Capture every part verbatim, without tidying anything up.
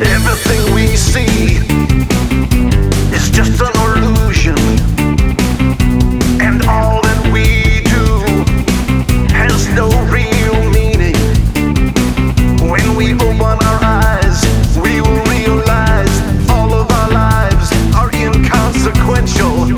Everything we see is just an illusion, and all that we do has no real meaning. When we open our eyes, we will realize all of our lives are inconsequential.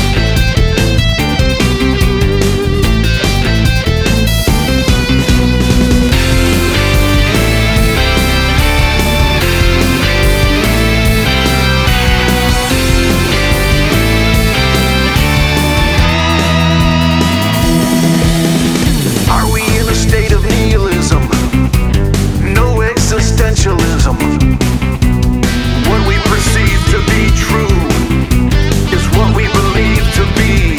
Existentialism. What we perceive to be true is what we believe to be.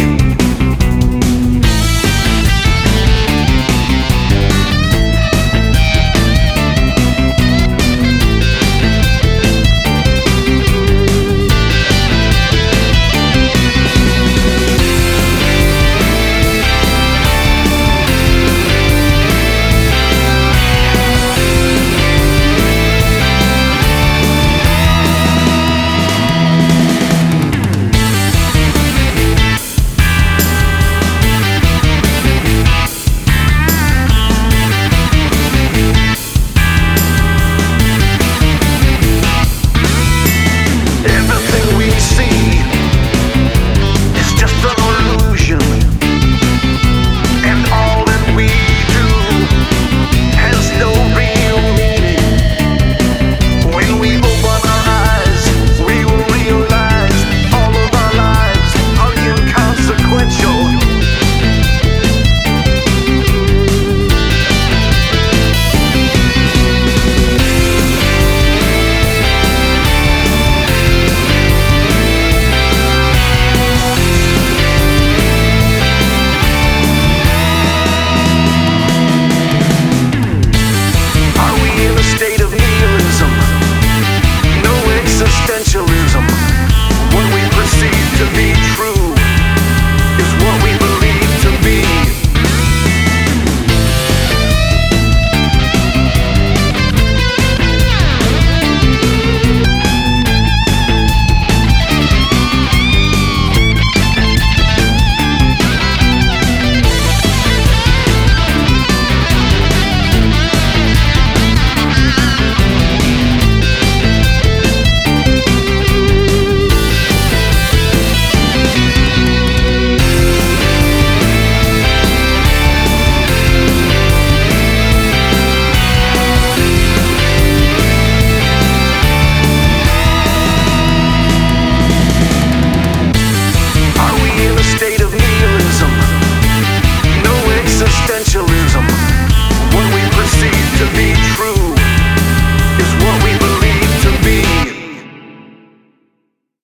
Existentialism. What we perceive to be true is what we believe to be. Are we in a state of nihilism? No existentialism. What we perceive to be true is what we believe to be. Are we in a state of nihilism? No existentialism. What we perceive to be true is what we believe to be. Are we in a state of nihilism? No existentialism. To be